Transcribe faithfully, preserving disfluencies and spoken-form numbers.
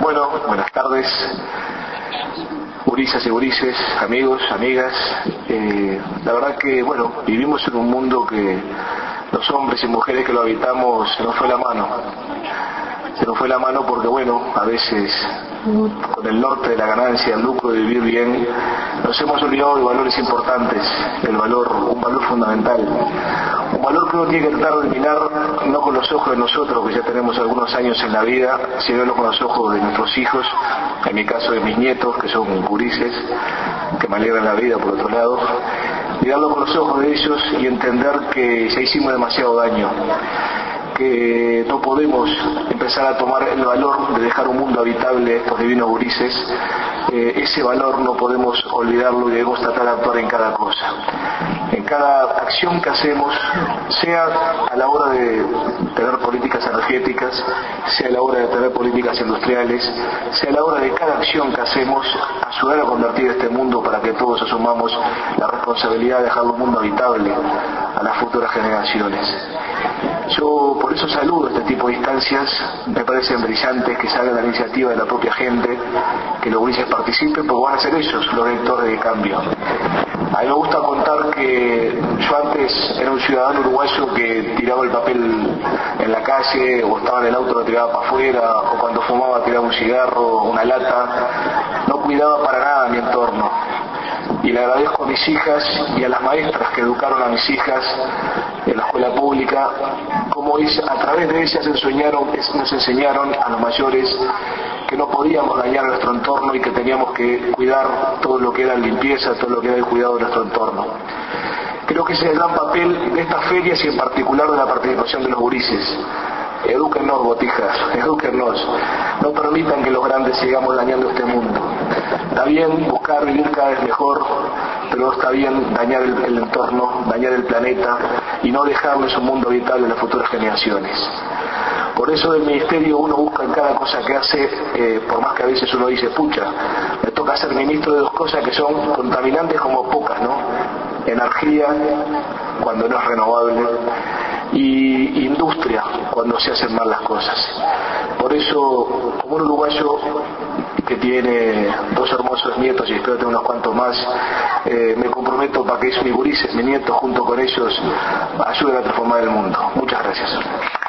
Bueno, buenas tardes, gurisas y gurises, amigos, amigas. Eh, la verdad que, bueno, vivimos en un mundo que los hombres y mujeres que lo habitamos se nos fue la mano. Se nos fue la mano porque, bueno, a veces con el norte de la ganancia, el lucro de vivir bien, nos hemos olvidado de valores importantes, el valor, un valor fundamental, un valor que uno tiene que tratar de mirar no con los ojos de nosotros, que ya tenemos algunos años en la vida, sino con los ojos de nuestros hijos, en mi caso de mis nietos, que son gurises, que me alegran la vida por otro lado, mirarlo con los ojos de ellos y entender que ya hicimos demasiado daño, que no podemos empezar a tomar el valor de dejar un mundo habitable a estos divinos gurises. Eh, ese valor no podemos olvidarlo y debemos tratar de actuar en cada cosa, en cada acción que hacemos, sea a la hora de tener políticas energéticas, sea a la hora de tener políticas industriales, sea a la hora de cada acción que hacemos, ayudar a convertir este mundo para que todos asumamos la responsabilidad de dejar un mundo habitable a las futuras generaciones. Yo por eso saludo este tipo de instancias, me parecen brillantes que salga la iniciativa de la propia gente, que los gurises participen, porque van a ser ellos los vectores de cambio. A mí me gusta contar que yo antes era un ciudadano uruguayo que tiraba el papel en la calle, o estaba en el auto lo tiraba para afuera, o cuando fumaba tiraba un cigarro, una lata, no cuidaba para nada mi entorno. Y le agradezco a mis hijas y a las maestras que educaron a mis hijas en la escuela pública, como a través de ellas enseñaron, nos enseñaron a los mayores que no podíamos dañar nuestro entorno y que teníamos que cuidar todo lo que era limpieza, todo lo que era el cuidado de nuestro entorno. Creo que ese es el gran papel de estas ferias y en particular de la participación de los gurises. Edúquennos, botijas, edúquennos. No permitan que los grandes sigamos dañando este mundo. Está bien buscar vivir cada vez mejor, pero no está bien dañar el, el entorno, dañar el planeta y no dejarles un mundo habitable a las futuras generaciones. Por eso del ministerio uno busca en cada cosa que hace, eh, por más que a veces uno dice, pucha, me toca ser ministro de dos cosas que son contaminantes como pocas, ¿no? Energía, cuando no es renovable, y industria, cuando se hacen mal las cosas. Por eso, como un uruguayo que tiene dos hermosos nietos y espero tener unos cuantos más, eh, me comprometo para que mis gurises, mis nietos, junto con ellos, ayuden a transformar el mundo. Muchas gracias.